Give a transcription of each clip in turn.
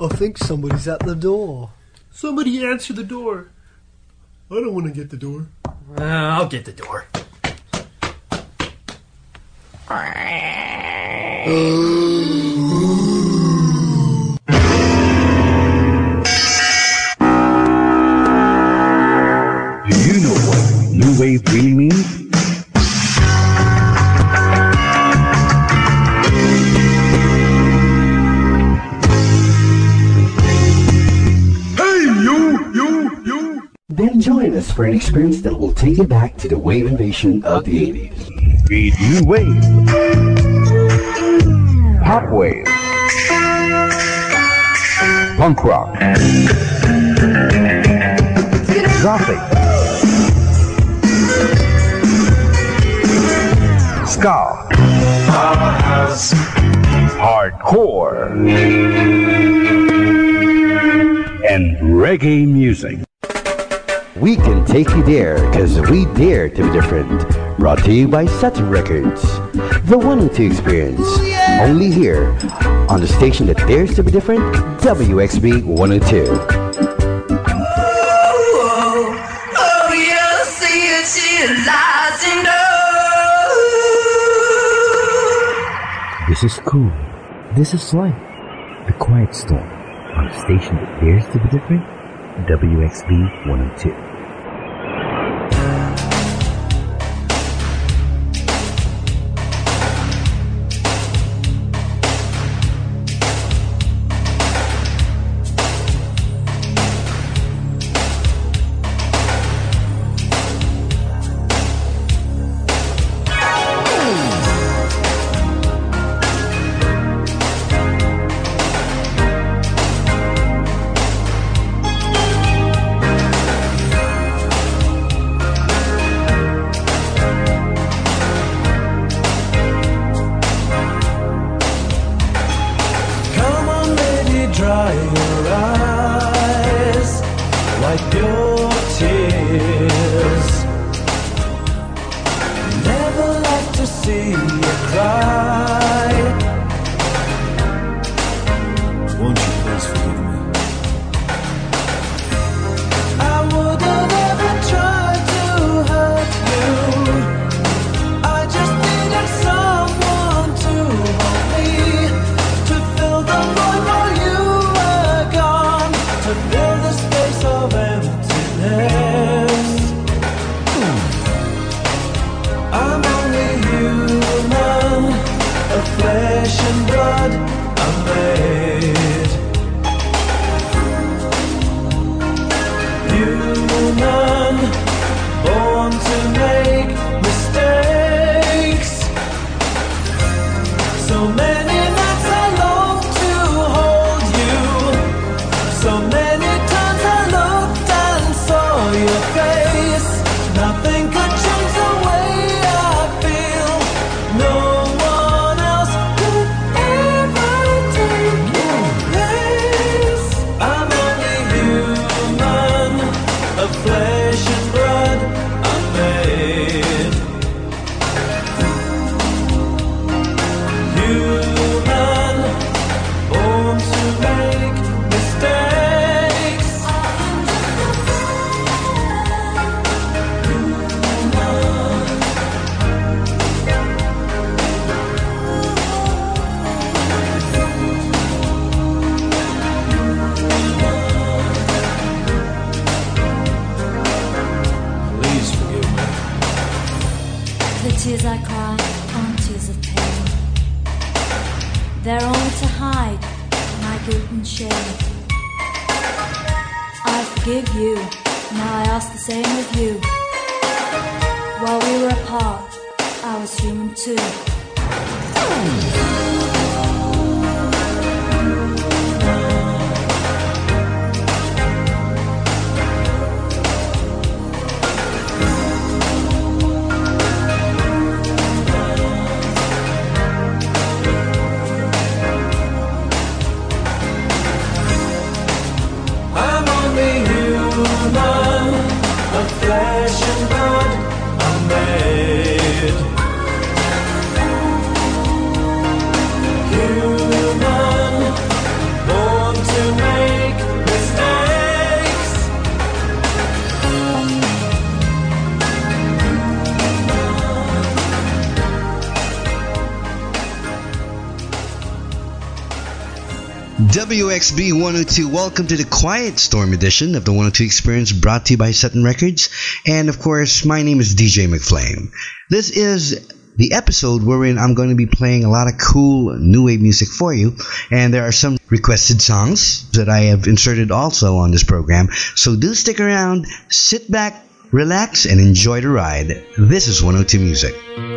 I think somebody's at the door. Somebody answer the door. I don't want to get the door. I'll get the door. Do you know what new wave really means? Then join us for an experience that will take you back to the wave invasion of the 80s. Read new wave, pop wave, punk rock, gothic, ska, hardcore, and reggae music. We can take you there because we dare to be different. Brought to you by Sutton Records. The 102 Experience. Only here on the station that dares to be different, WXB 102. Yeah, see it, she lies in love. This is cool. This is life. The Quiet Storm on a station that dares to be different, WXB 102. WXB 102, welcome to the Quiet Storm edition of the 102 Experience, brought to you by Sutton Records. And of course, my name is DJ McFlame. This is the episode wherein I'm going to be playing a lot of cool new wave music for you. And there are some requested songs that I have inserted also on this program. So do stick around, sit back, relax, and enjoy the ride. This is 102 Music.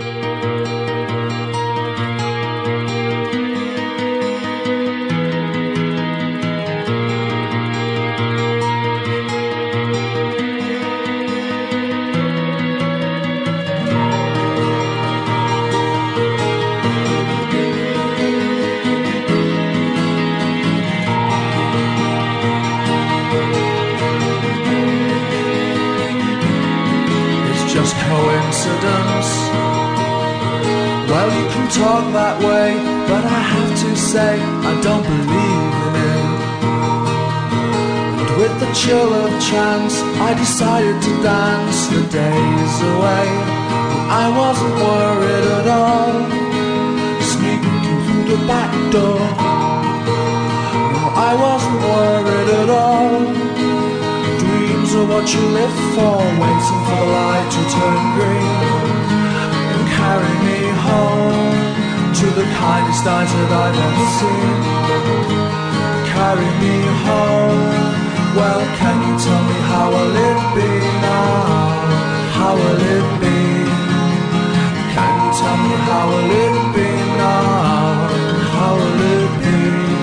Talk that way, but I have to say I don't believe in it. And with the chill of chance, I decided to dance the days away. I wasn't worried at all, sneaking through the back door. No, I wasn't worried at all. Dreams are what you live for, waiting for the light to turn green and carry me home to the kindest night that I've ever seen. Carry me home. Well, can you tell me how will it be now? How will it be? Can you tell me how will it be now? How will it be?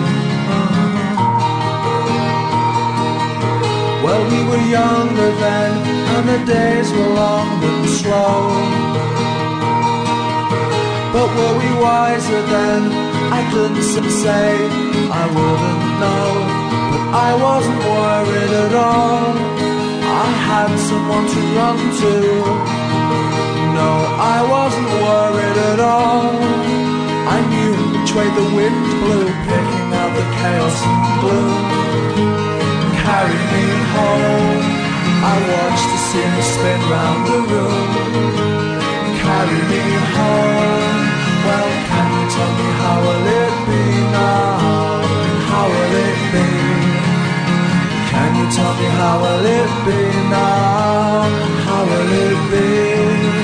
Well, we were younger then, and the days were long and slow. But were we wiser then? I couldn't say, I wouldn't know. But I wasn't worried at all. I had someone to run to. No, I wasn't worried at all. I knew which way the wind blew, picking out the chaos and gloom. Carry me home. I watched the scene spin round the room. Carry me home. Well, can you tell me how will it be now? How will it be? Can you tell me how will it be now? How will it be?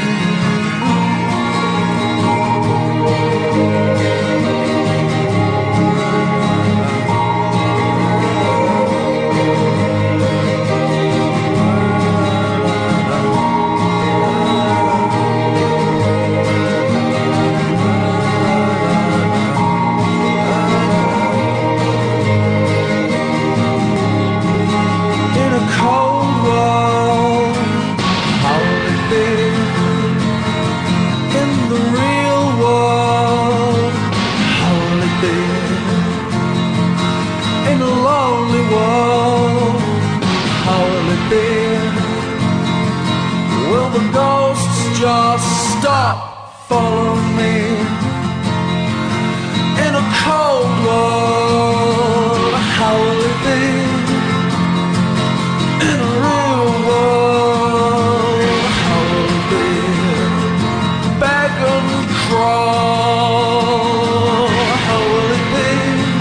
Just stop following me in a cold world. How will it be in a real world? How will it be? Beg and crawl. How will it be?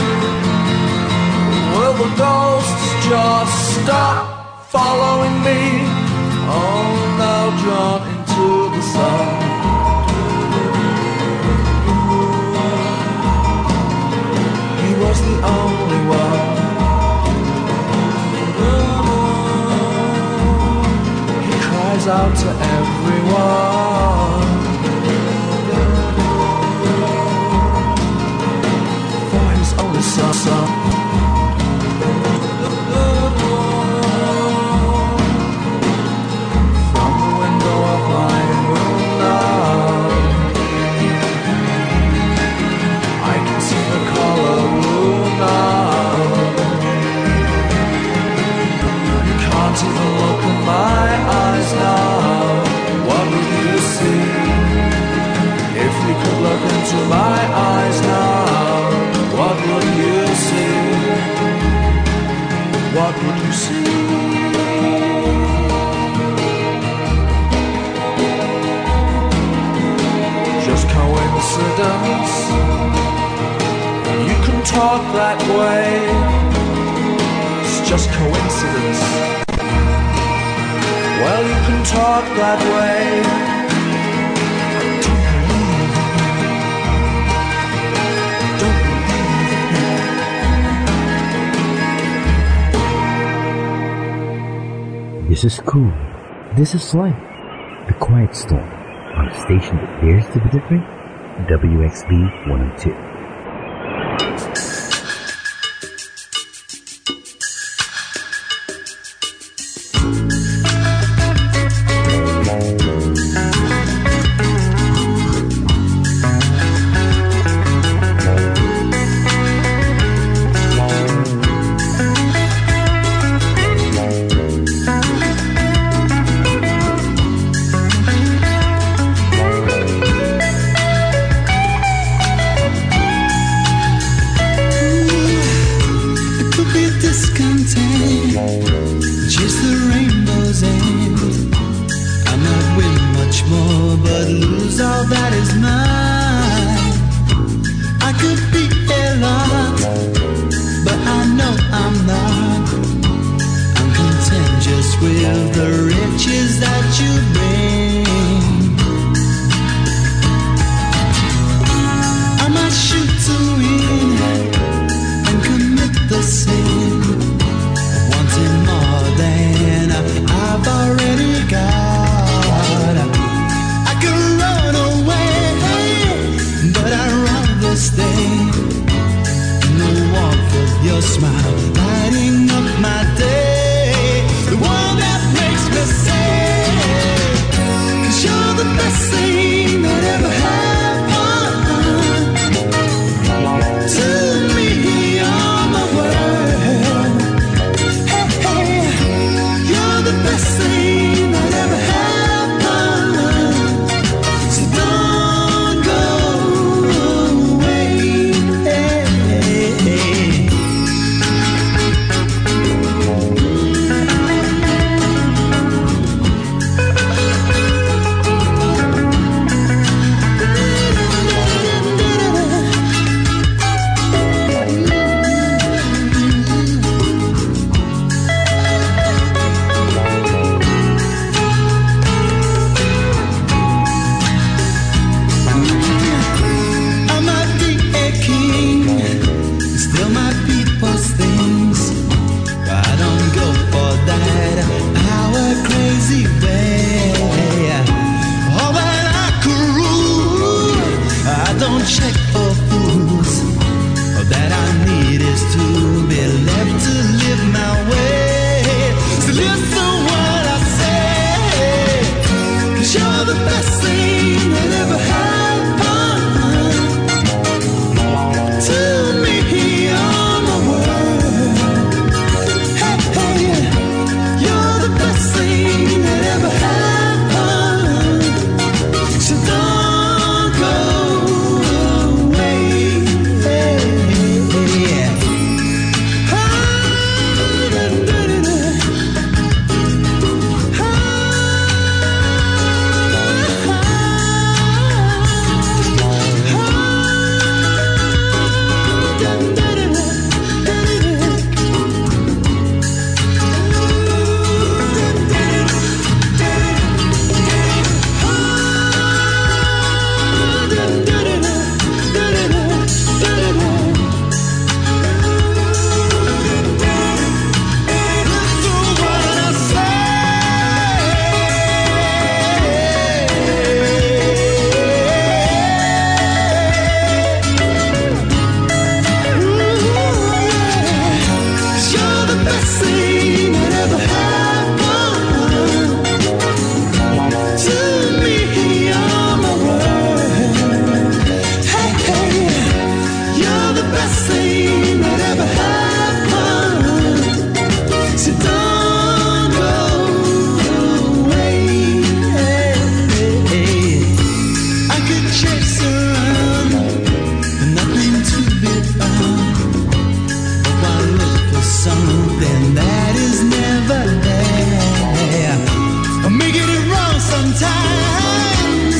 Will the ghosts just stop following me? Oh, now drawn into the sun. He was the only one. He cries out to everyone for his only son. Into my eyes now, what would you see? What would you see? Just coincidence. You can talk that way. It's just coincidence. Well, you can talk that way. Don't believe This is cool. This is life. The Quiet Storm on a station that dares to be different. WXB 102.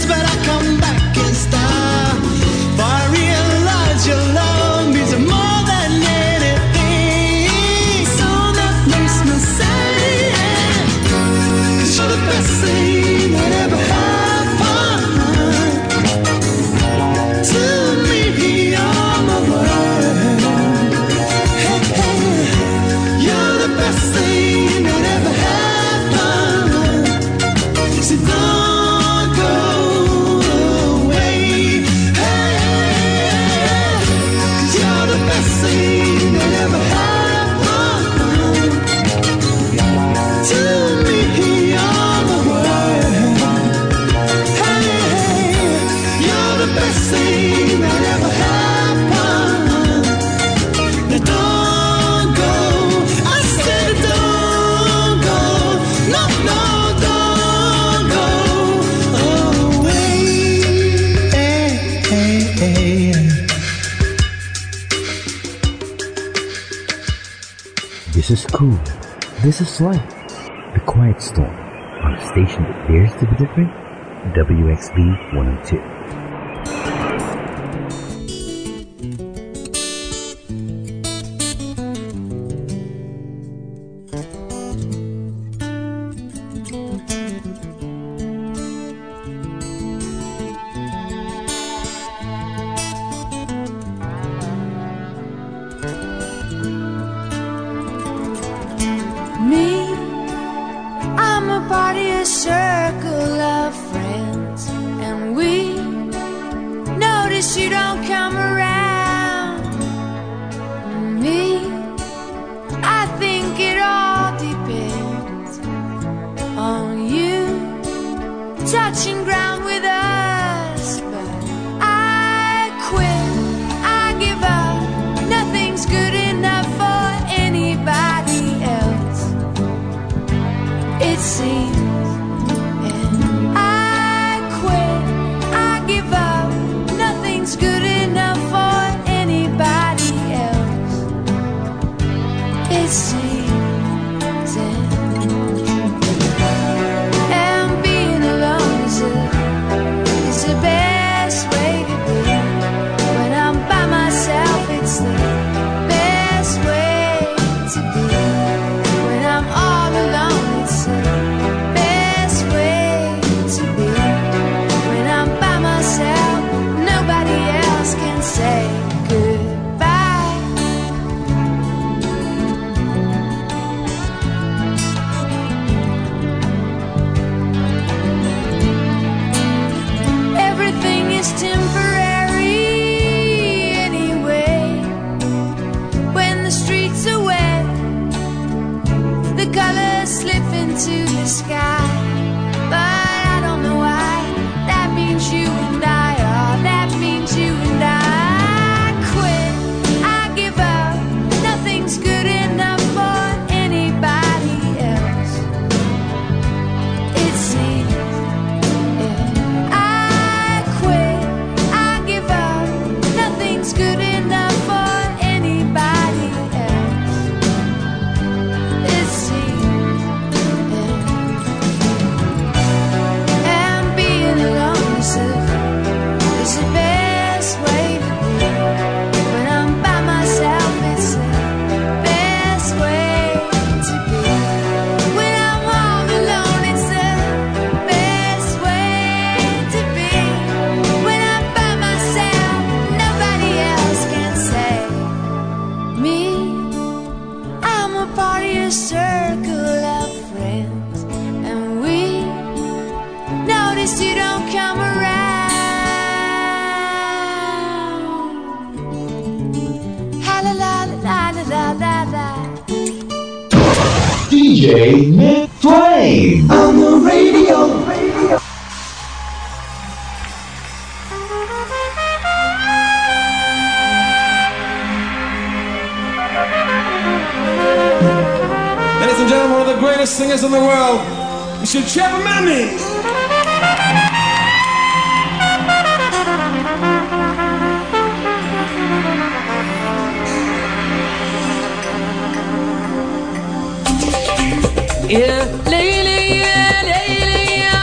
For I realize your love means more than This is cool. This is life. The Quiet Storm on a station that dares to be different. WXB 102. DJ McFlame on the radio. Ladies and gentlemen, one of the greatest singers in the world, Monsieur Trevor Mammy. يا ليلي يا ليلي يا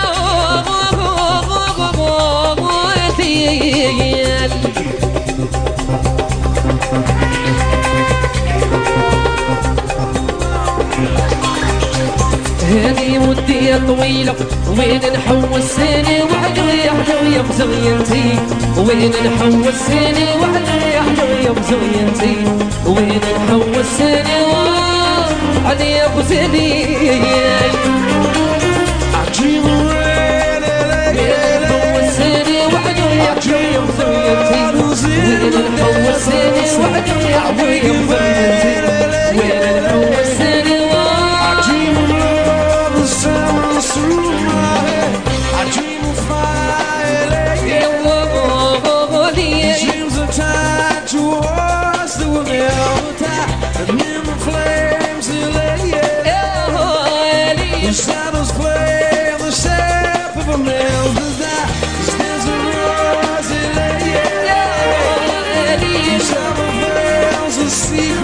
هذه مدة طويلة وين نحوسني وحدي حلوية مزوينتي وين نحوسني وحدي حلوية مزوينتي وين نحوسني علي ابو زيني عجيب نحوسني وحدي حلوية مزوينتي وين نحوسني وحدي حلوية مزوينتي وين نحوسني Shadows play the shape of a man's desire. Stands a rosy lady. Shadow veils the secret.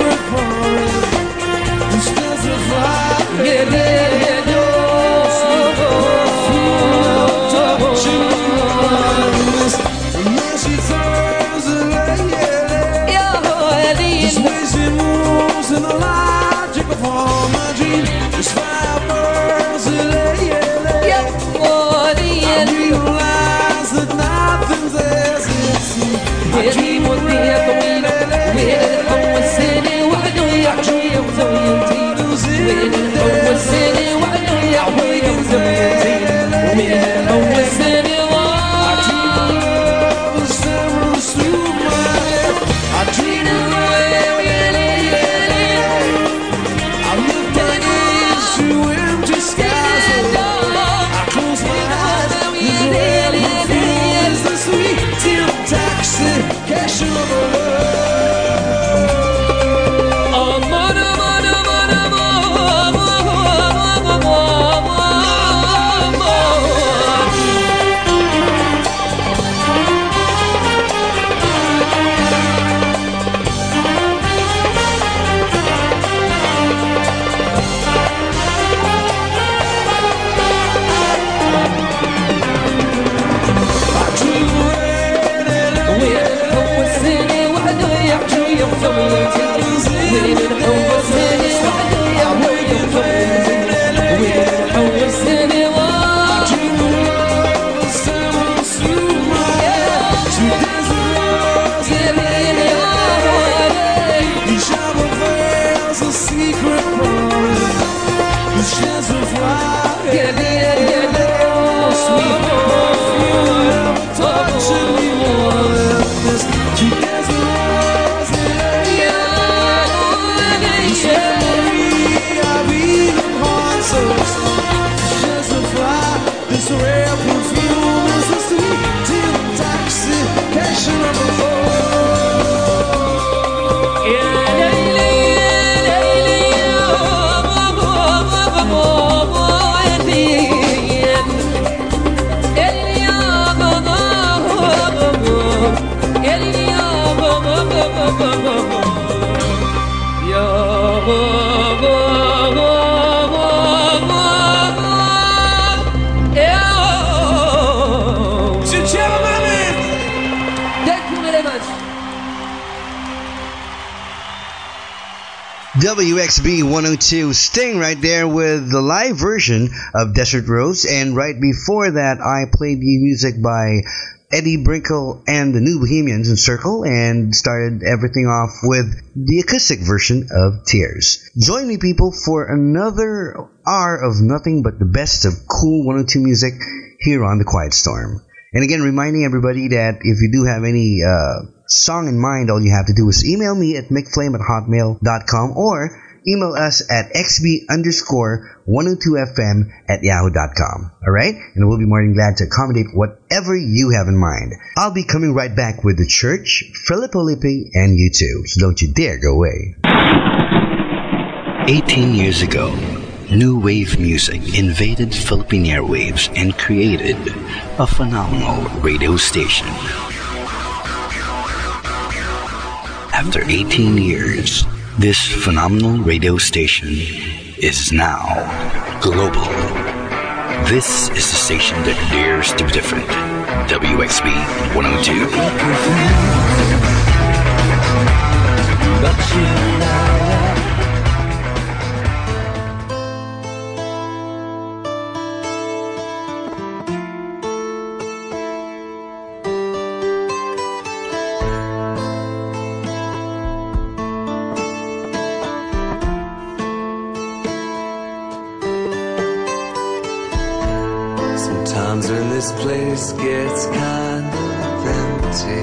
WXB 102, Sting right there with the live version of Desert Rose. And right before that, I played the music by Eddie Brinkle and the New Bohemians in Circle, and started everything off with the acoustic version of Tears. Join me, people, for another hour of nothing but the best of cool 102 music here on The Quiet Storm. And again, reminding everybody that if you do have any song in mind, all you have to do is email me at mcflame@hotmail.com or email us at xb_102fm@yahoo.com. Alright? And we'll be more than glad to accommodate whatever you have in mind. I'll be coming right back with The Church, Filippo Lippi, and U2. So don't you dare go away. 18 years ago, new wave music invaded Philippine airwaves and created a phenomenal radio station. After 18 years, this phenomenal radio station is now global. This is the station that dares to be different. WXB 102. Sometimes when this place gets kind of empty,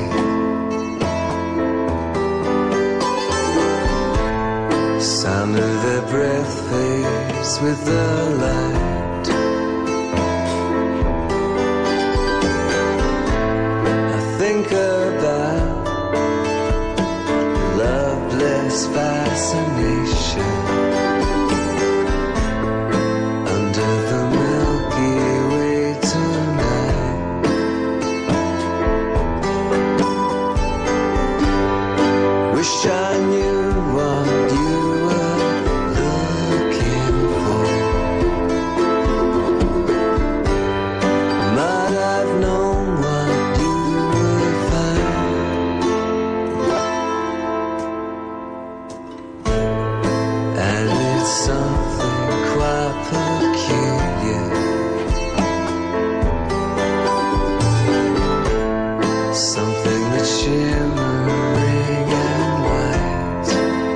sound of their breath fades with the light. I think about loveless fascination under the Milky Way tonight. Wish I knew what you were looking for. Might have known what you would find. And it's something quite peculiar, something that's shimmering and white.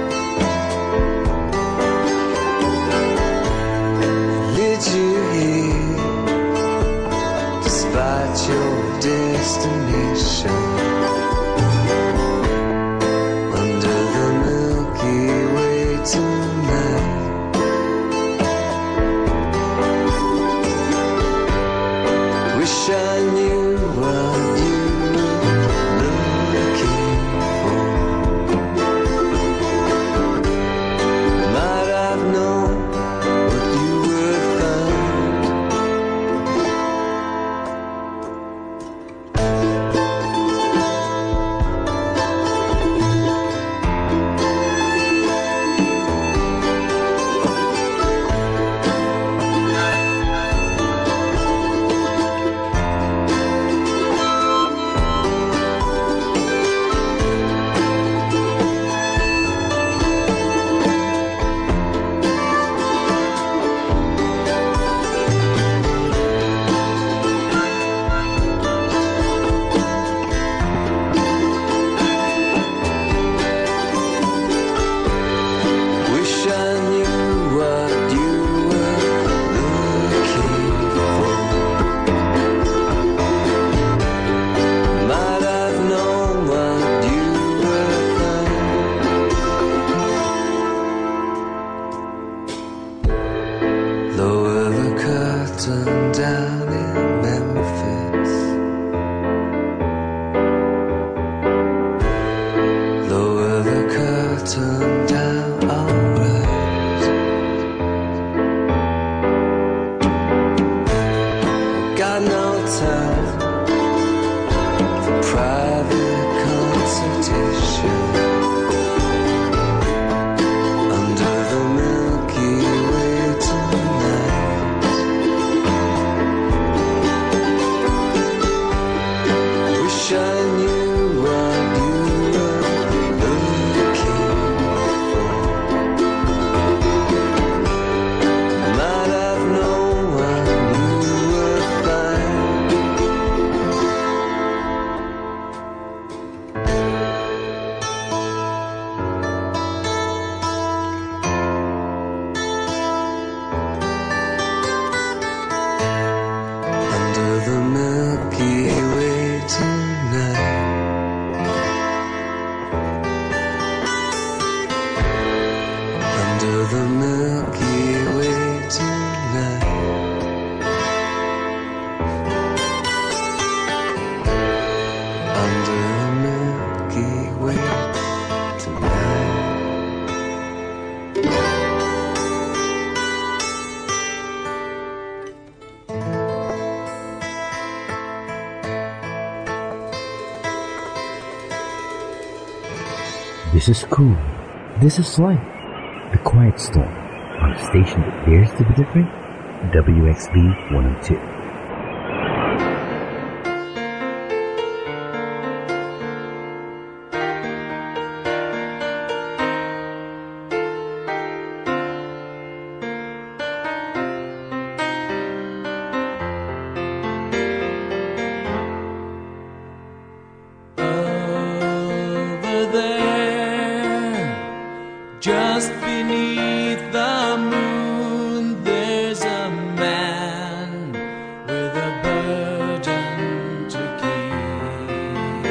Lead you here despite your destination under the Milky Way tonight. Wish I knew what you were looking for. Might have known what you would find. Wish I knew what you were looking for. Might have known what you would find. Lower the curtain down in Memphis. Lower the curtain down, alright. Got no time for private consultation under the Milky Way tonight. This is cool. This is life. The Quiet Storm on a station that dares to be different. WXB 102. Just beneath the moon, there's a man with a burden to keep,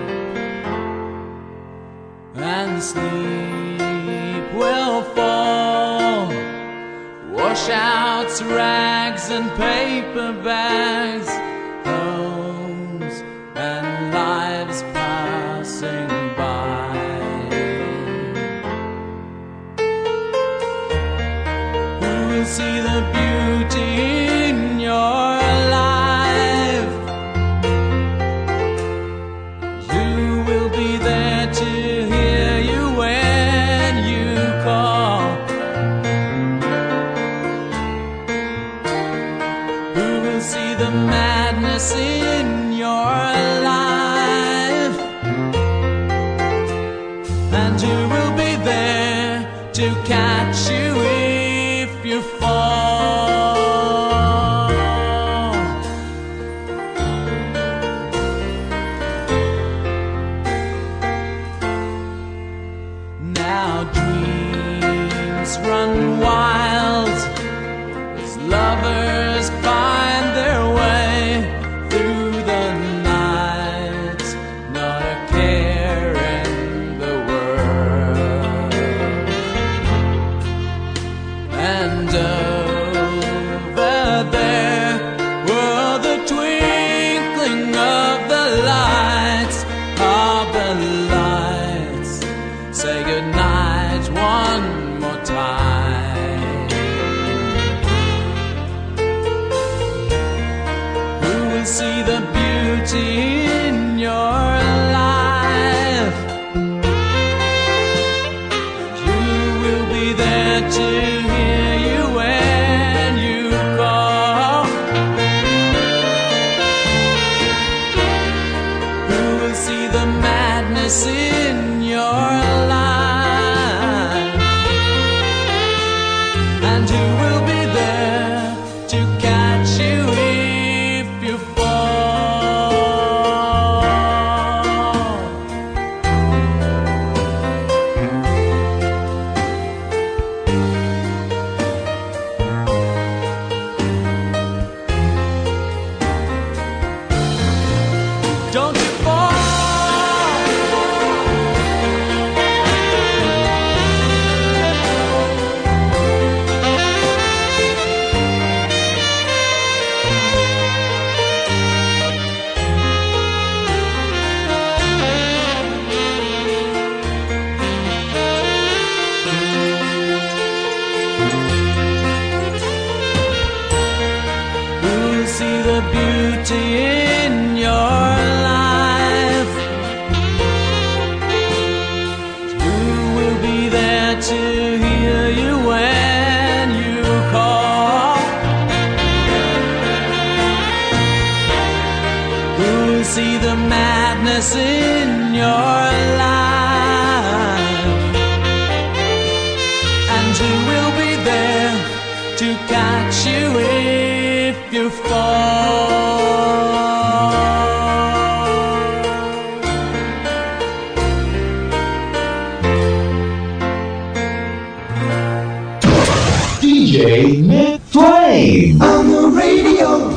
and sleep will fall, washouts, rags, and paper bags, homes and lives passing by. See the beauty in your life. You will be there to hear you when you call. Who will see the madness in your life? And who will be there to catch you if you fall? Now dreams run wild as lovers find their way through the night, not a care in the world. And over there were the twinkling of the lights, say goodnight one more time. Who will see the beauty in your life? Who will be there to hear you when you call? Who will see the madness in your life? And who will be there to catch you if you fall? Don't you fall. Who'll see the beauty in your life? Who will be there to hear you when you call? Who'll see the madness in your life? And who will be there to catch you if you fall? DJ McFlame on the radio.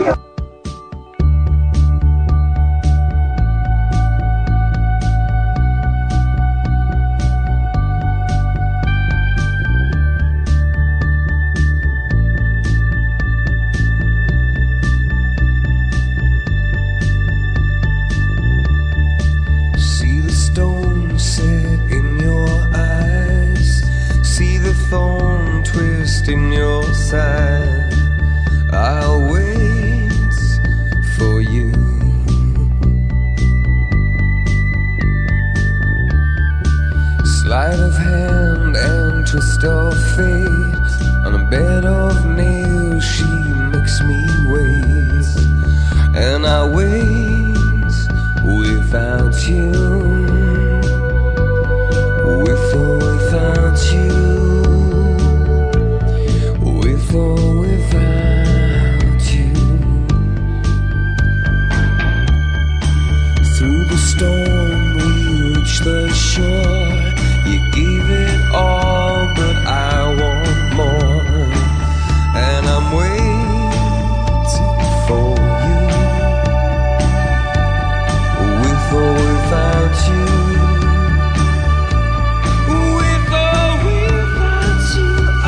See the stone set in your eyes, see the thorn twist in your side. I'll wait for you. Sleight of hand and twist of fate. On a bed of nails she makes me wait. And I wait without you. With or without you. With or without you. Through the storm we reach the shore. You gave it all, but I want more. And I'm waiting for you. With or without you. With or without you.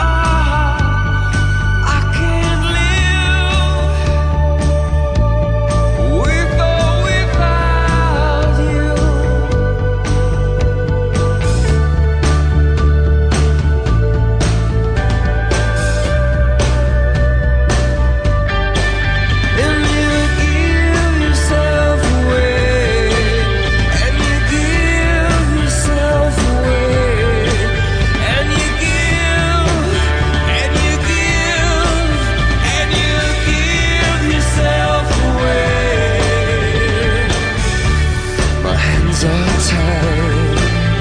I can't live. With or without you. And you give yourself away. And you give yourself away. And you give. And you give. And you give yourself away. My hands are tied.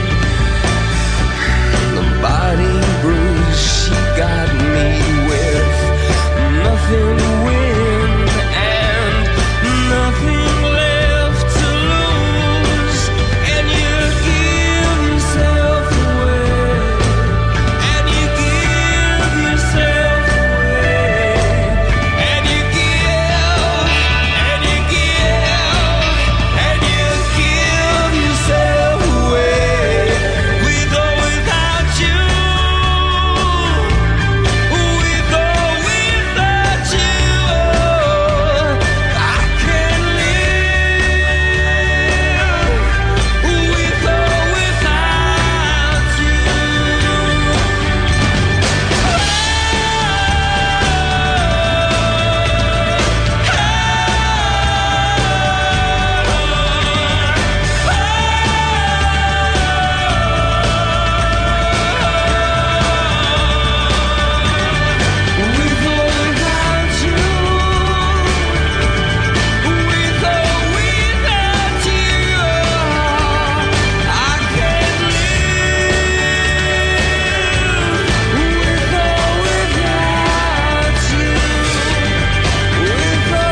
The body bruise she got me with. Nothing to win and nothing left to lose. And you give yourself away. And you give yourself away. And you give. And you give. And you give yourself away. With or without you. With or without you. I can't live. With or without you. With or without you. With or without you. I can't live. With or without you. With or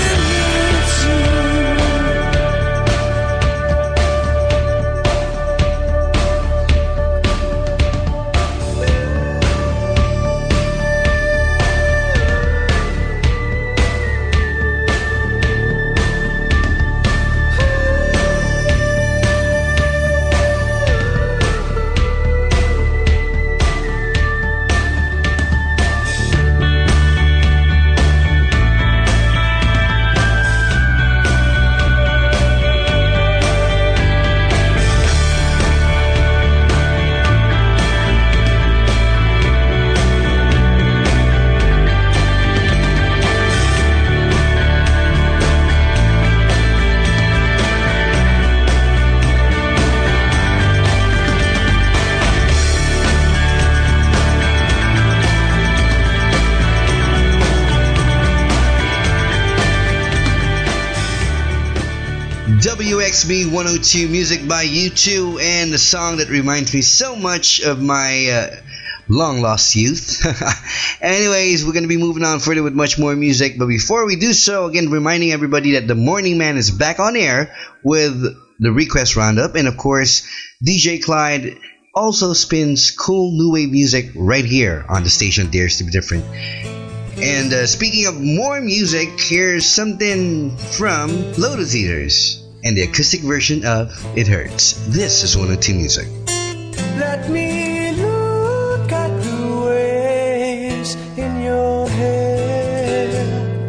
WXB 102 music by U2, and the song that reminds me so much of my long lost youth. Anyways, we're going to be moving on further with much more music, but before we do so, again, reminding everybody that the Morning Man is back on air with the request roundup, and of course, DJ Clyde also spins cool new wave music right here on the station Dares to Be Different. And speaking of more music, here's something from Lotus Eaters and the acoustic version of It Hurts. This is 102 Music. Let me look at the waves in your hair.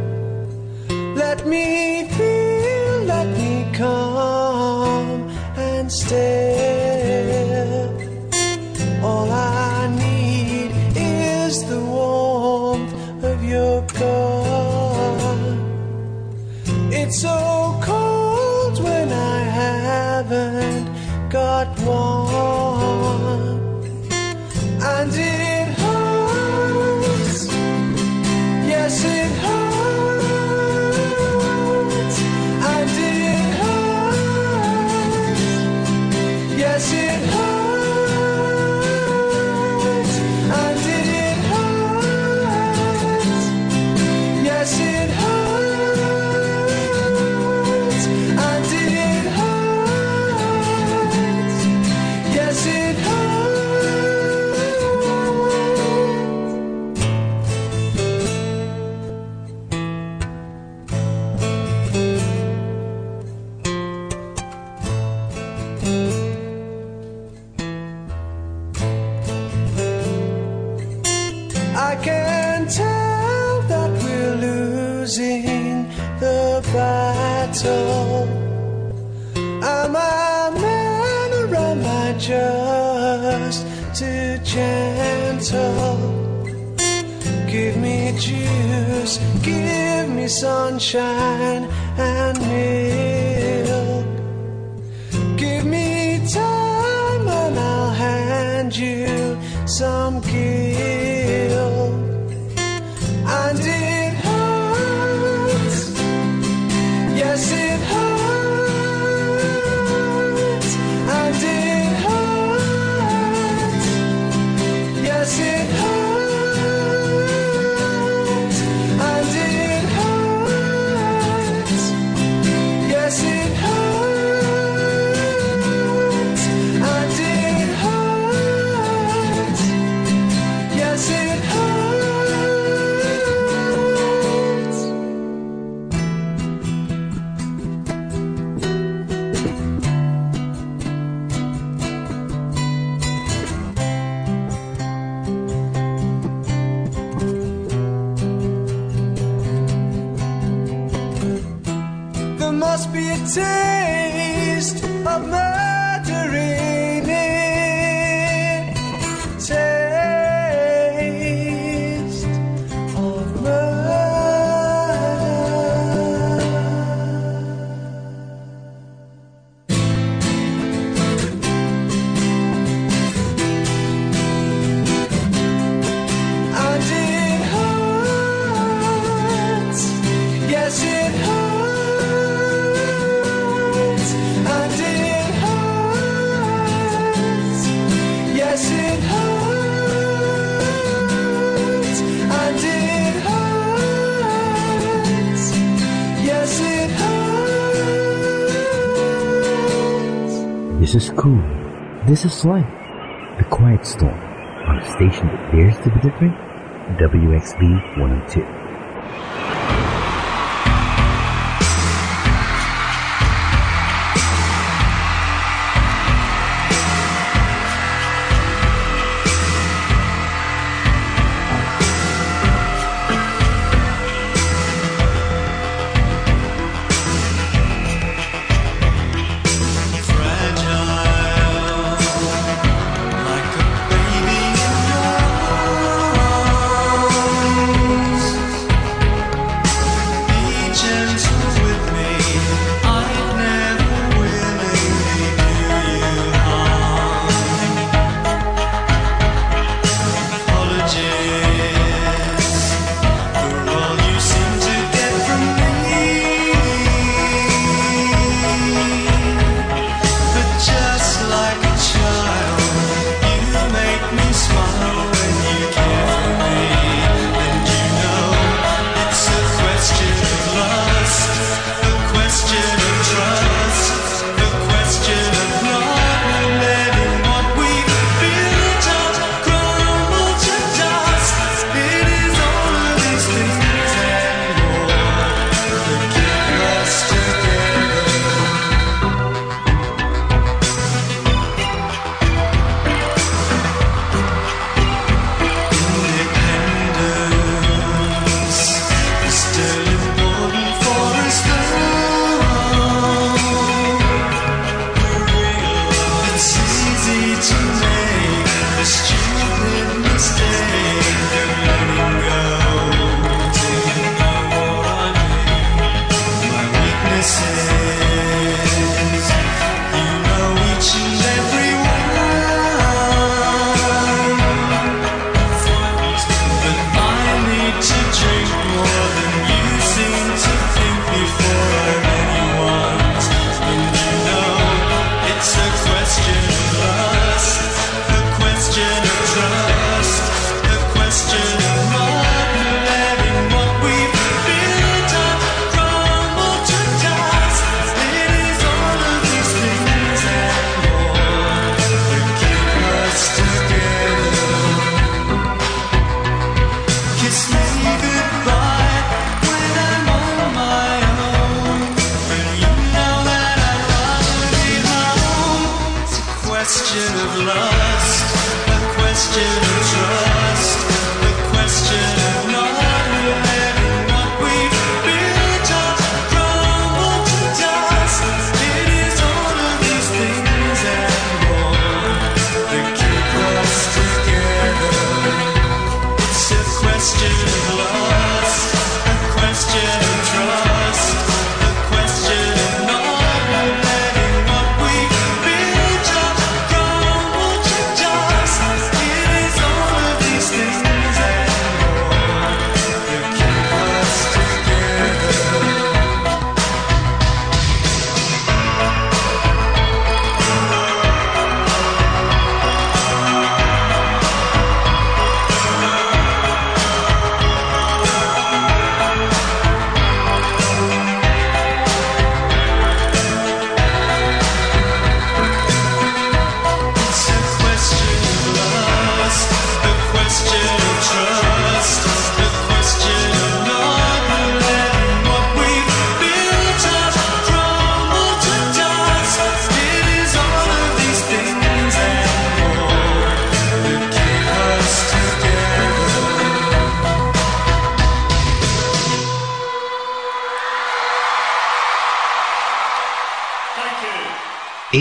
Let me feel, let me come and stare. All I need is the warmth of your car. It's so cold when I haven't got one. I can tell that we're losing the battle. Am I man or am I just too gentle? Give me juice, give me sunshine and milk. Give me time and I'll hand you some guilt. And it hurts, yes it hurts. And it hurts, yes it hurts. And it hurts, yes it hurts. And it hurts, yes it hurts. There must be a taste of murder in it. Taste of And it hurts, yes it hurts. And it hurts, yes it hurts. And it hurts, yes it hurts. This is cool. This is life. The Quiet Storm on a station that dares to be different. WXB 102. Like a baby in your arms. question of lust, a question of trust, a question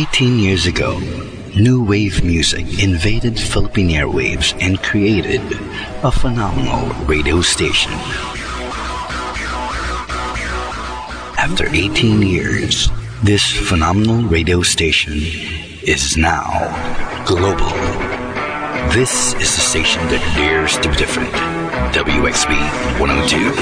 18 years ago, new wave music invaded Philippine airwaves and created a phenomenal radio station. After 18 years, this phenomenal radio station is now global. This is the station that dares to be different. WXB 102.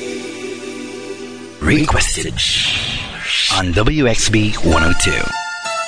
Requested on WXB 102.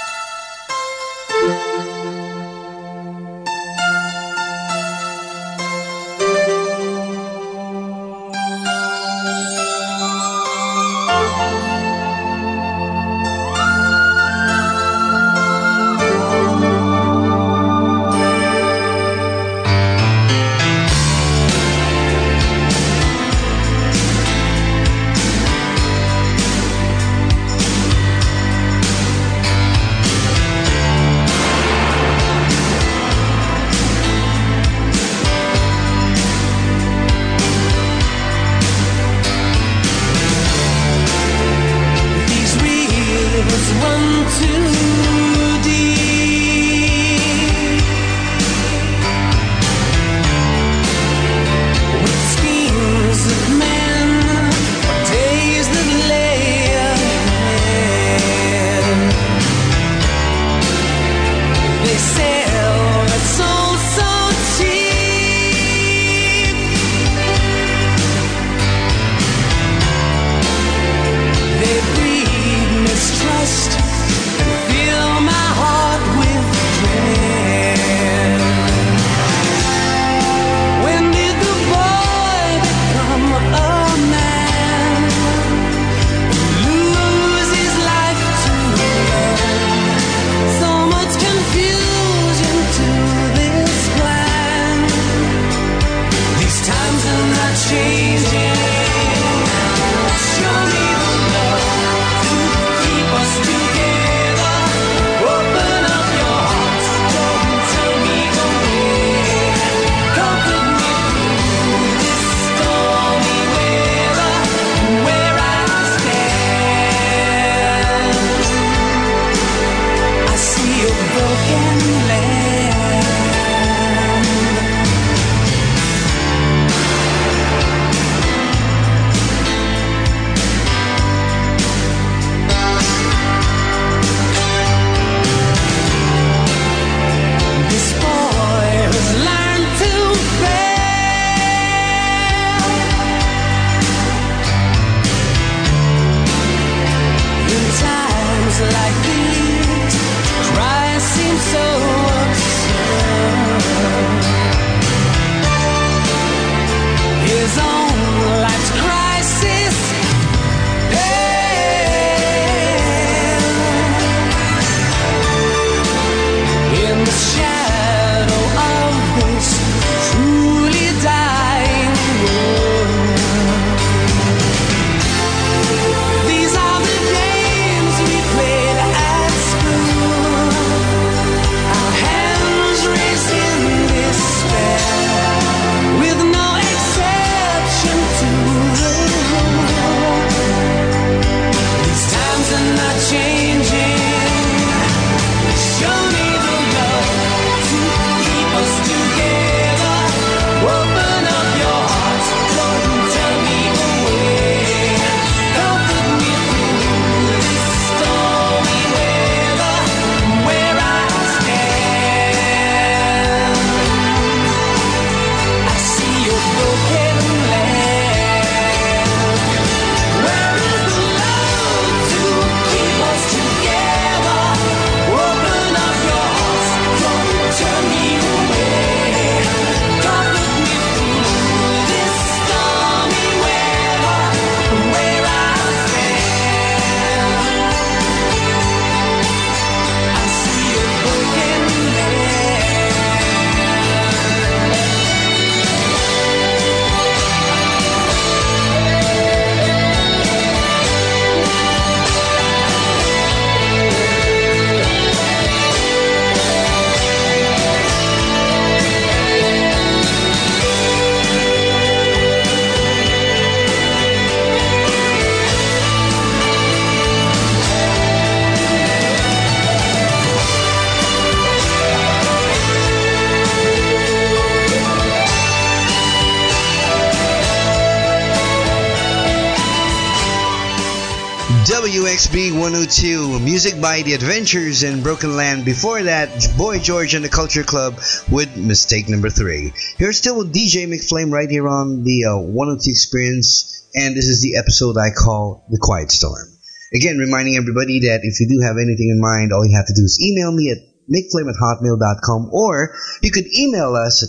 WXB 102, music by The Adventures in Broken Land. Before that, Boy George and the Culture Club with Mistake Number 3. You're still with DJ McFlame right here on the 102 Experience, and this is the episode I call The Quiet Storm. Again, reminding everybody that if you do have anything in mind, all you have to do is email me at mcflame@hotmail.com, or you could email us at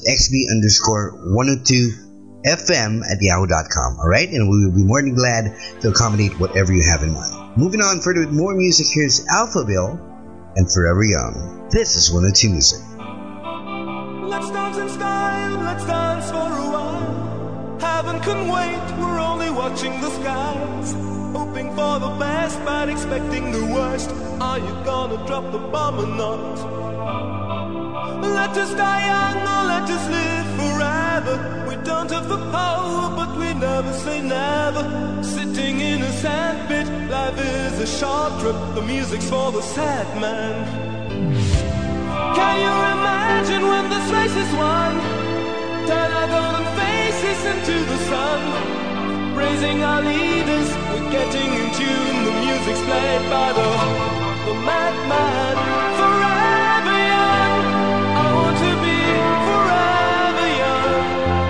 xb_102fm@yahoo.com. Alright? And we will be more than glad to accommodate whatever you have in mind. Moving on further with more music, here's Alphaville and Forever Young. This is 102 Music. Let's dance in style, let's dance for a while. Heaven can wait, we're only watching the skies. Hoping for the best, but expecting the worst. Are you gonna drop the bomb or not? Let us die young or let us live forever. We don't have the power, but we never say never. Sitting in a sandpit, life is a short trip. The music's for the sad man. Can you imagine when this race is won? Turn our golden faces into the sun. Praising our leaders, we're getting in tune. The music's played by the madman. Forever young, I want to be forever young.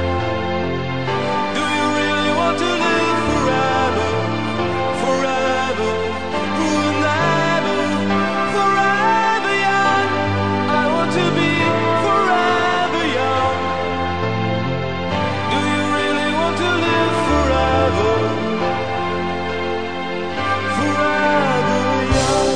Do you really want to live forever? Forever, forever, forever young. I want to be forever young. Do you really want to live forever? Forever young.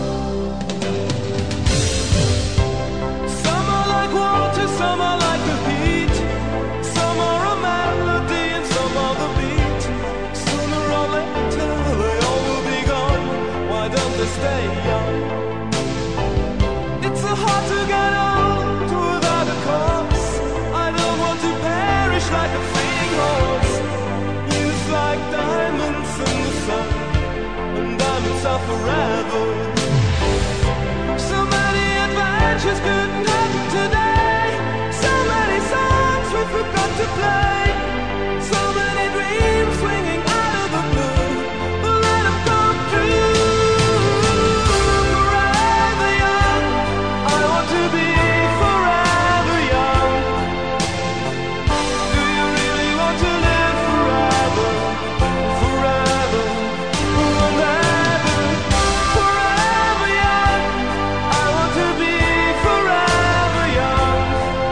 Some are like water, some are like the heat. Some are a melody and some are the beat. Sooner or later they all will be gone. Why don't they stay young? It's so hard to get old without a cause. I don't want to perish like a fleeing horse. Youth like diamonds in the sun, and diamonds are forever. So many adventures couldn't happen today. So many songs we forgot to play. So many dreams swinging out of the blue. We'll let them come true. Forever young, I want to be forever young. Do you really want to live forever? Forever, forever, forever young. I want to be forever young.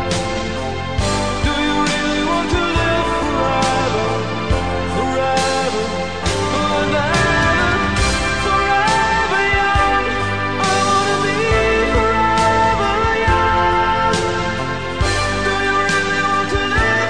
Do you really want to live forever? Forever, forever, forever young. I want to be forever young. Do you really want to live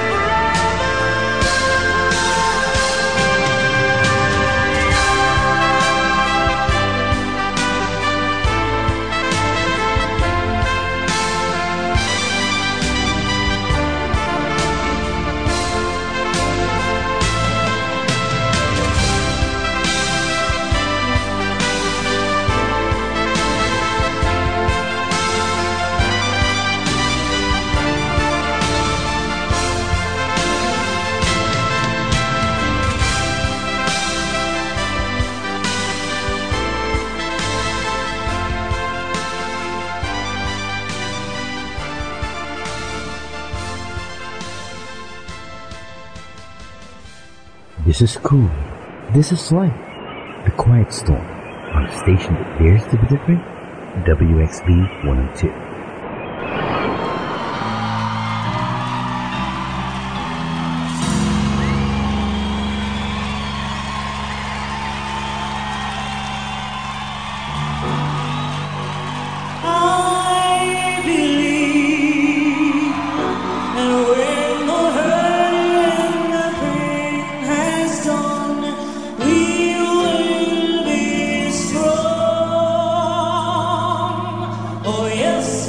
This is cool. This is life. The Quiet Storm on a station that dares to be different. WXB 102. I believe, and when the hurt and the pain has gone, we will be strong. Oh yes,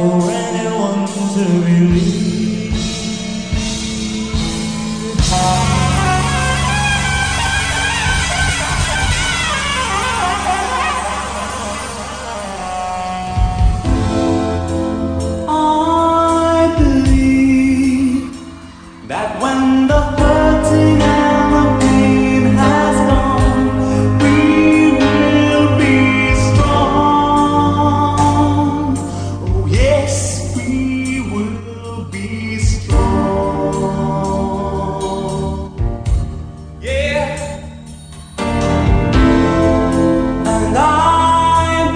for anyone to believe. I believe that when the hurting and the pain has gone, we will be strong. Oh yes, we will be strong. Yeah. And I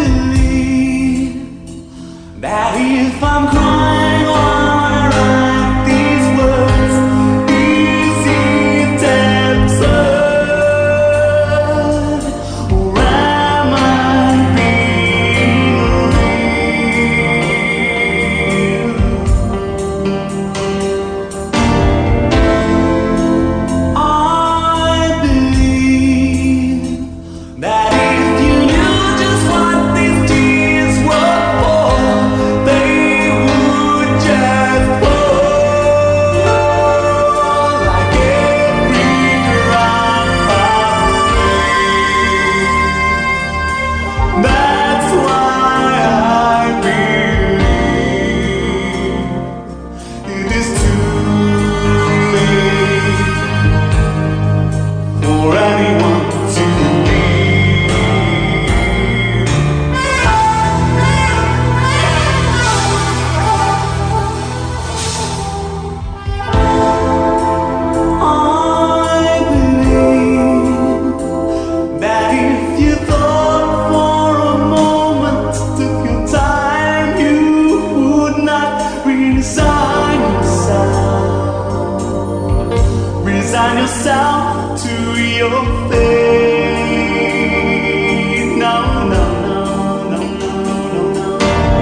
believe that if I'm crying while I write these words, is it absurd, or am I being real? I believe that if you knew just what these tears were for, they would just fall like every drop of rain. That's why I believe it is too late for anyone to leave. I believe that if you thought for a moment, took your time, you would not resign yourself to your fate. No, no, no, no, no, no, no.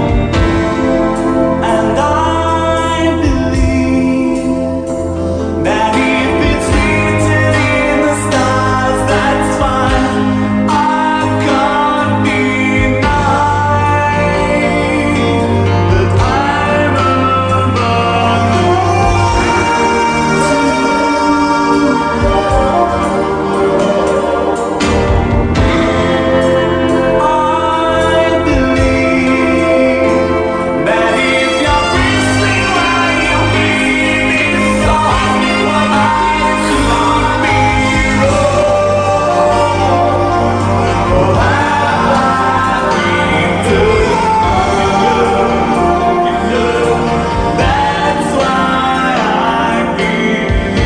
And I believe that if it's written in the stars, that's fine. I can't deny that I'm above I believe that if you're bristling while you hear this song, I could be wrong. Oh, I've been done. That's why I believe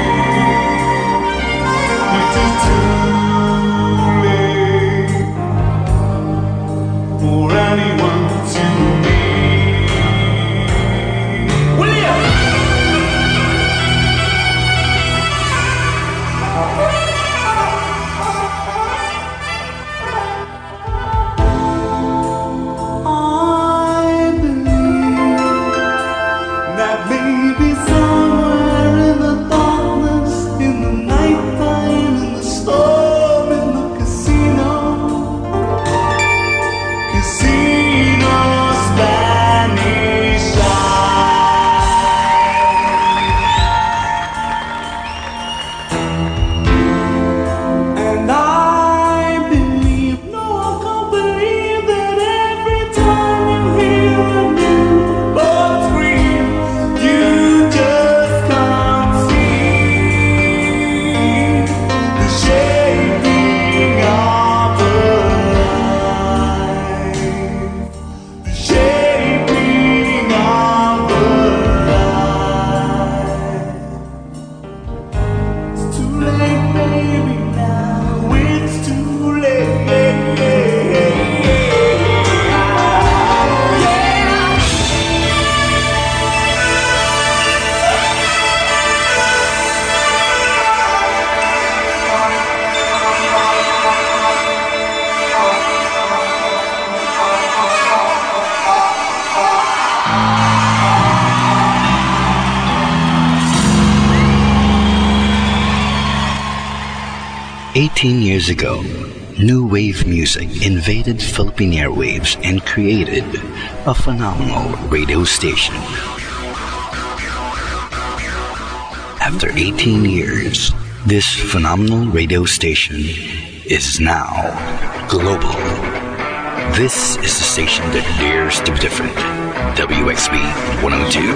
it is too late for anyone to leave. William! I believe that maybe somewhere in the darkness, in the nighttime, in the storm, in the Casino Spanish and I believe, no, I can't believe that every time you hear a new bird scream, you just can't see the shaping of the light, the shaping of the light. It's too late, baby, now it's too late. "18 years ago, new wave music invaded Philippine airwaves and created a phenomenal radio station. After 18 years, this phenomenal radio station is now global. This is the station that dares to be different. WXB 102.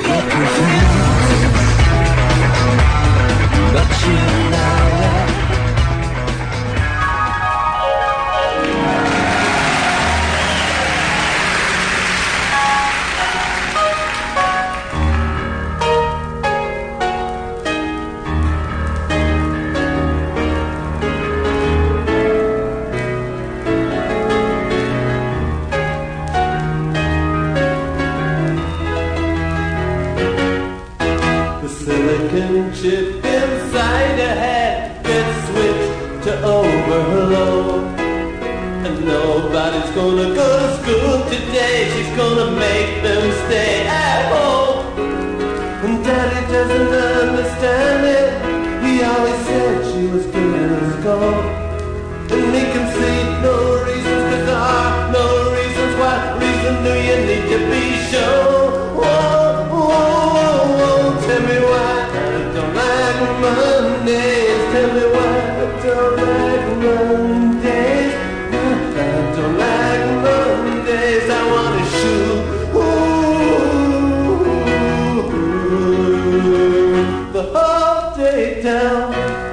Chip inside her head gets switched to overload, and nobody's gonna go to school today. She's gonna make them stay at home, and Daddy doesn't understand it. He always said she was good as gold, and he can see no reasons, 'cause there are no reasons. What reason do you need to be shown? Whoa, whoa, whoa, whoa, tell me why Mondays, tell me why I don't like Mondays. I don't like Mondays. I wanna shoot the whole day down.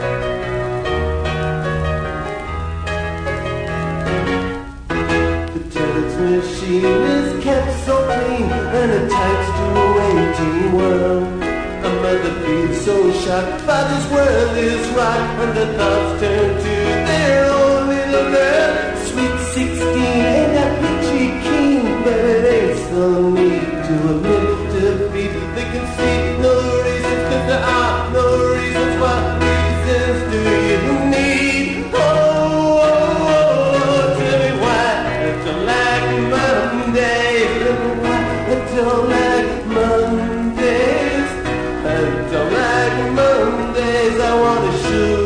The telex machine is kept so clean, and it types to a waiting world. A mother feels so shocked, father's world is rocked, and the thoughts turn to their own little girl. Sweet 16 ain't that peachy keen, but it ain't so neat to admit to people. They can see no reasons, 'cause there are no reasons. What reasons do you need? Oh, oh, oh, tell me why I don't like Mondays. Tell me why I don't like Mondays. I don't like Mondays. I wanna shoot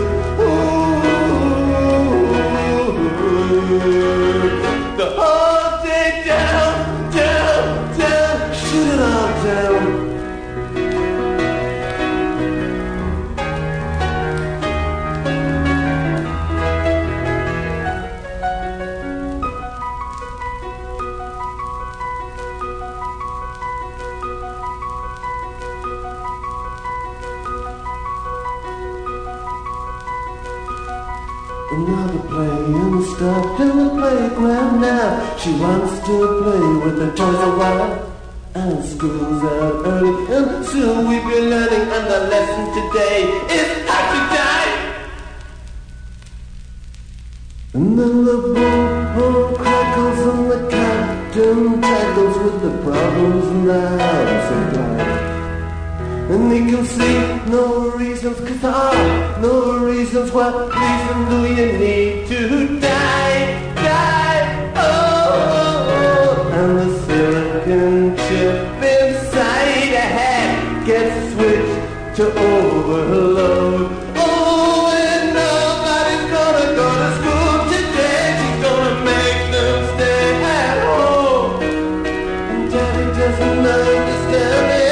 the whole day down, down, down. Shoot it all down. Another playing stuff to the playground now. She wants to play with the toys a while. And school's out early, and soon we'll be learning. And the lesson today is how to die. And then the boom crackles, and the captain tackles with the problems in the house of life. And he can see no reasons, 'cause there are no reasons. What reason do you need to die, die, oh, oh, oh. And the silicon chip inside your head gets switched to overload. Oh, and nobody's gonna go to school today. She's gonna make them stay at home, and Daddy doesn't understand it.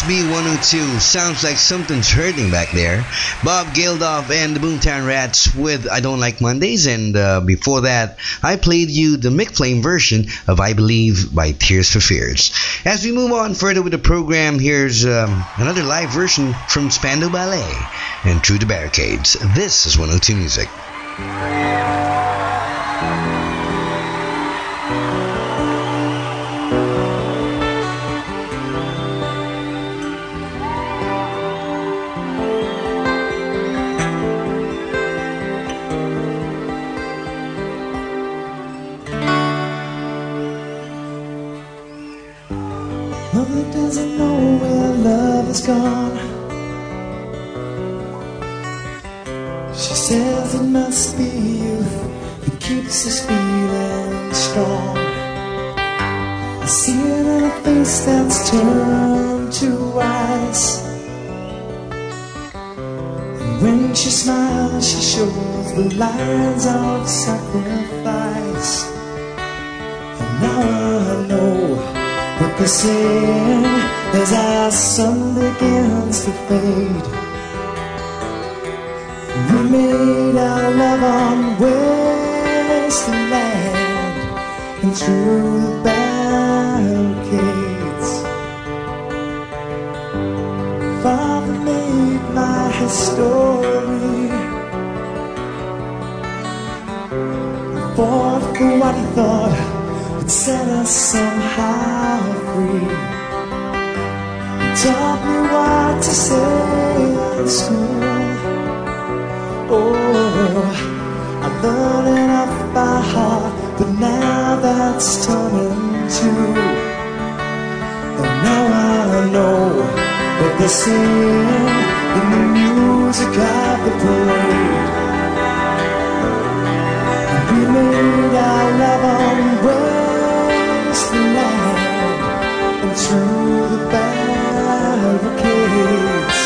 WXB 102. Sounds like something's hurting back there. Bob Geldof and the Boomtown Rats with I Don't Like Mondays. And before that, I played you the Mick Flame version of I Believe by Tears for Fears. As we move on further with the program, here's another live version from Spandau Ballet and Through the Barricades. This is 102 Music. Mother doesn't know where love has gone. She says it must be youth that keeps us feeling strong. I see it in her face that's turned to ice. And when she smiles, she shows the lines of sacrifice. And now I know what they're saying as our sun begins to fade. We made our love on wasteland and through the barricades. Father made my history, fought for what he thought would set us somehow free. He taught me what to say in school. Oh, I learned it off by heart, but now that's turning to. And now I know what they're saying in the music of the parade. And we made our love on wasteland and through the barricades.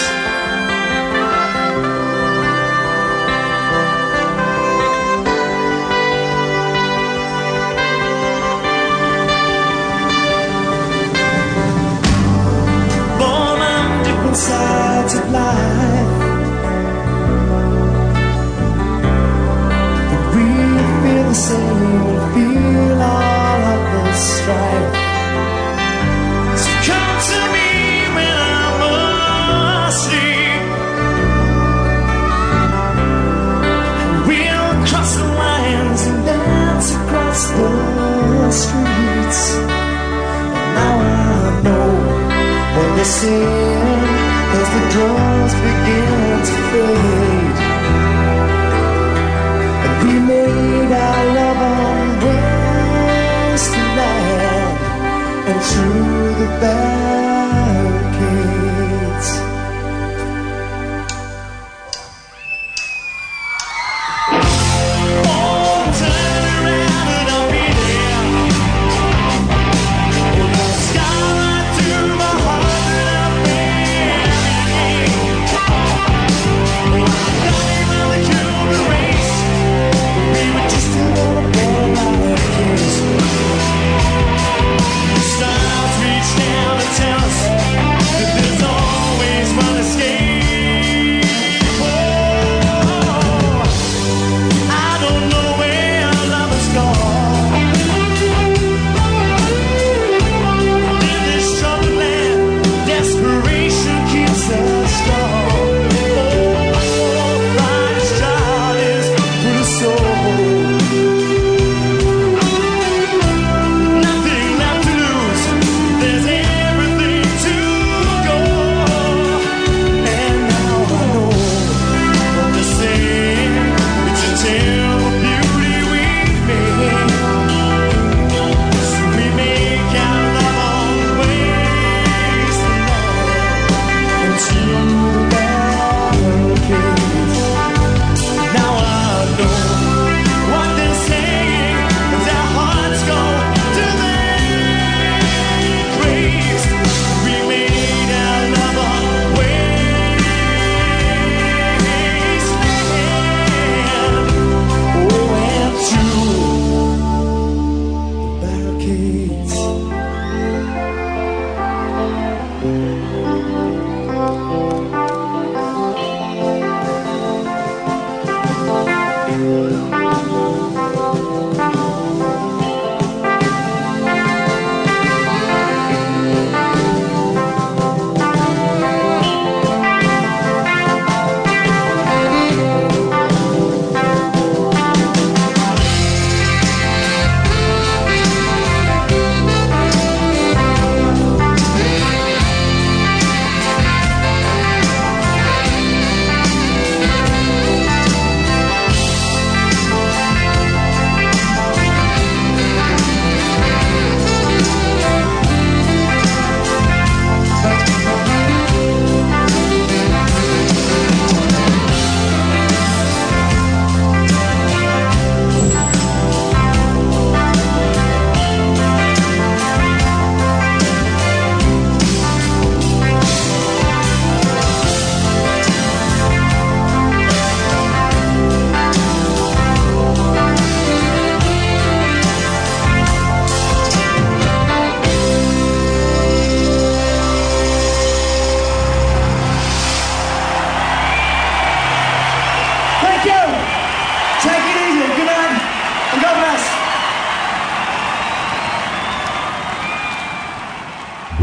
Sides of life, but we feel the same, we feel all of this strife. So come to me when I'm asleep, we'll cross the lines and dance across the streets. And now I know what they're saying as the drums begin to fade. And we made our love on wasteland and through the barricades. Oh, turn around and I'll be there. With the skyline through my heart. Stars reach down and tell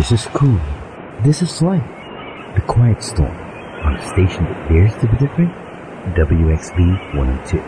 This is cool. This is life. The Quiet Storm on a station that dares to be different. WXB 102.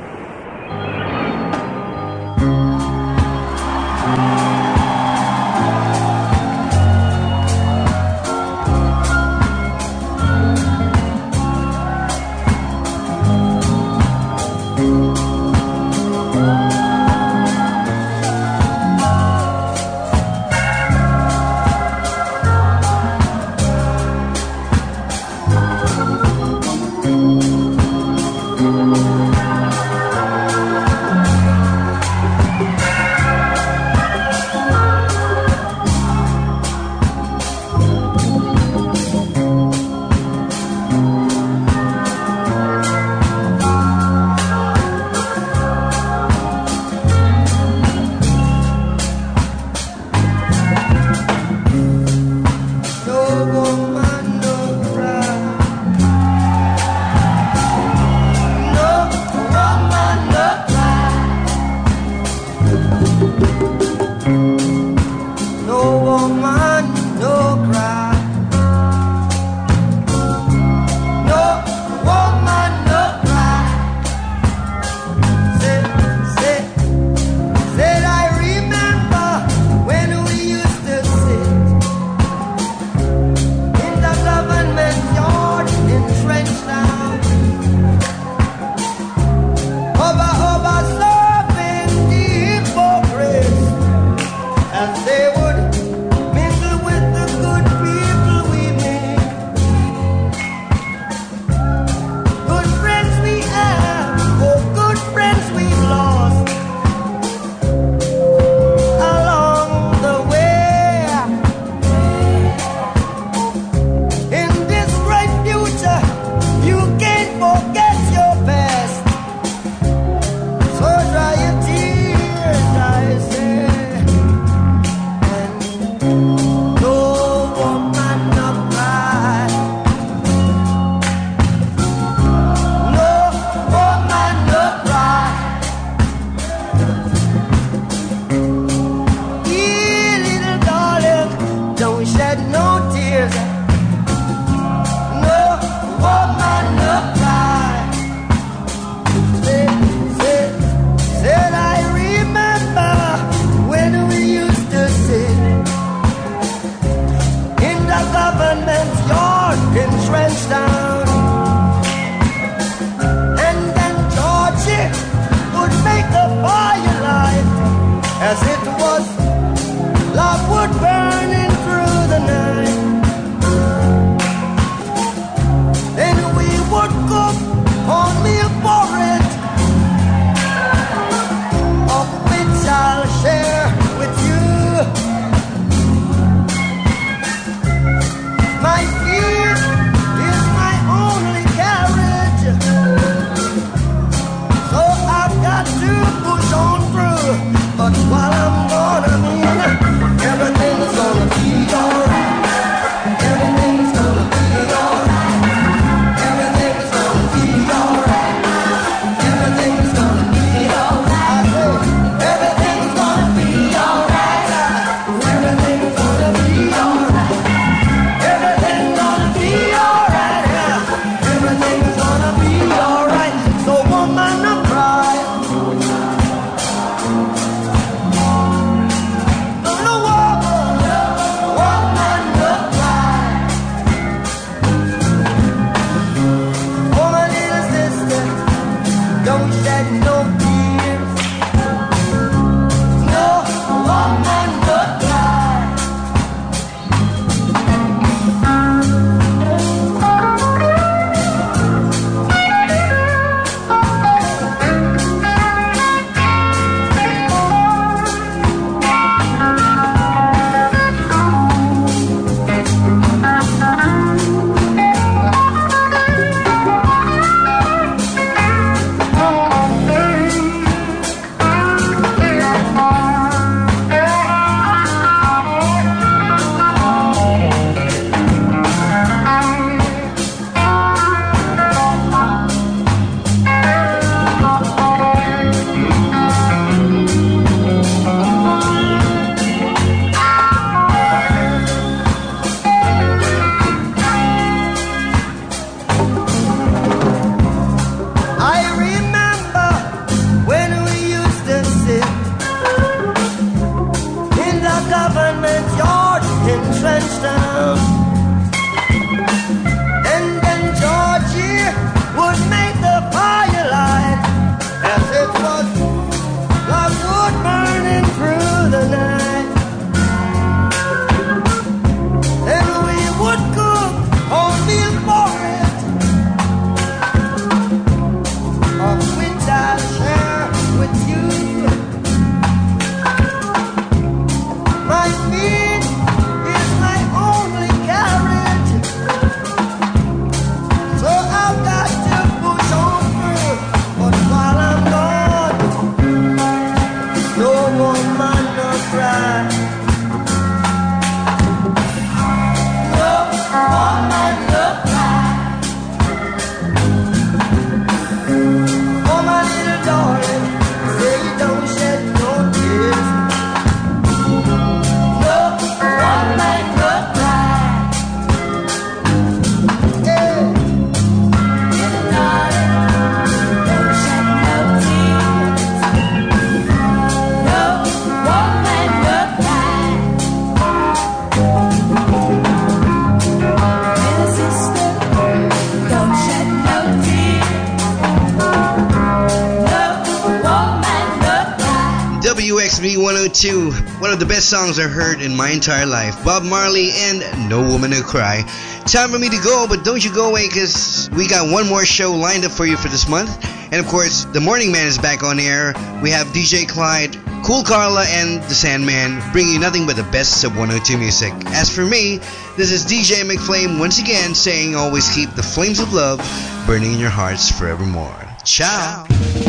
WXB 102, one of the best songs I heard in my entire life. Bob Marley and No Woman No Cry. Time for me to go, but don't you go away because we got one more show lined up for you for this month. And of course, The Morning Man is back on air. We have DJ Clyde, Cool Carla, and The Sandman bringing you nothing but the best of 102 music. As for me, this is DJ McFlame once again saying always keep the flames of love burning in your hearts forevermore. Ciao.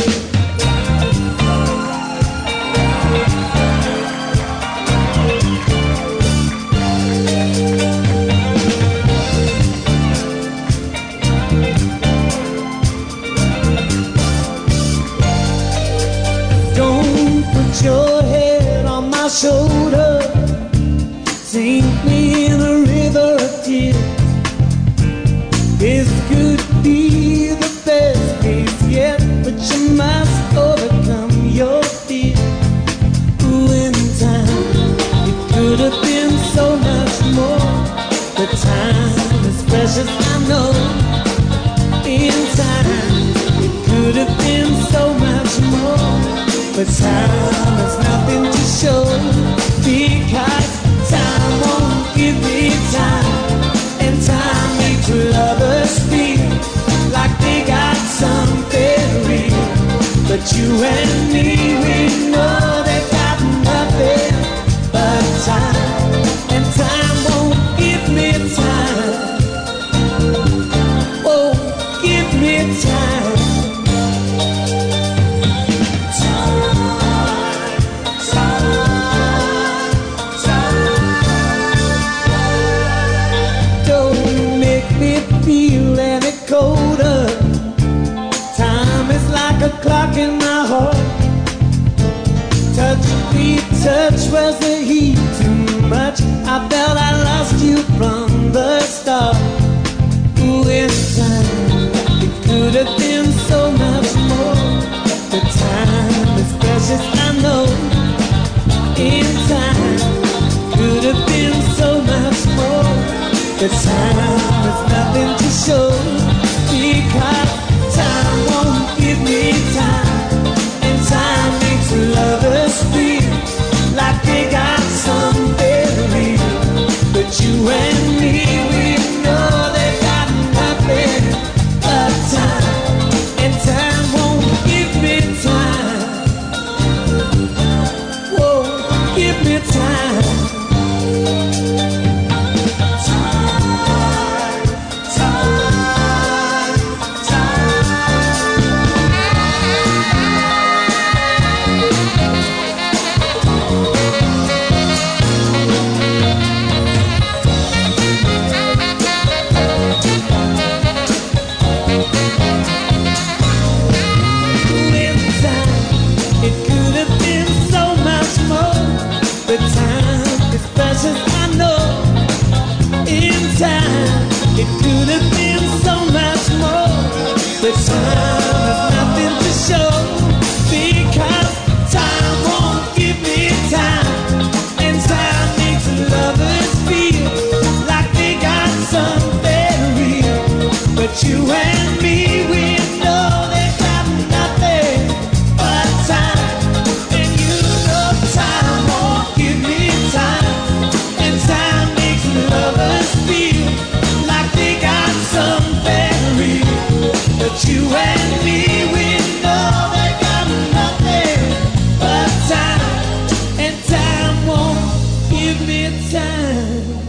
Your head on my shoulder, sink me in a river of tears. This could be the best case yet, but you must overcome your fear. Ooh, in time, it could have been so much more, but time is precious, I know. In time, it could have been so much more, but time has nothing to show, because time won't give me time, and time makes lovers feel like they got something real. But you and me, we know they got nothing but time, and time won't give me time. Oh, give me time. Feel any colder. Time is like a clock in my heart. Touch me, touch was the heat too much. I felt I lost you from the start. Ooh, in time, it could have been so much more. The time is precious, I know. In time, could have been so much more. The time is nothing to show, because time won't give me time, and time makes lovers feel like they got something real. But you and me, we know they got nothing but time, and time won't give me time. Whoa, give me time. It could have been so much more, but time has nothing to show, because time won't give me time, and time makes lovers feel like they got something real. But you and me, we know they got nothing but time, and you know time won't give me time, and time makes lovers feel like they got something real. But you and me, we know they got nothing but time, and time won't give me time.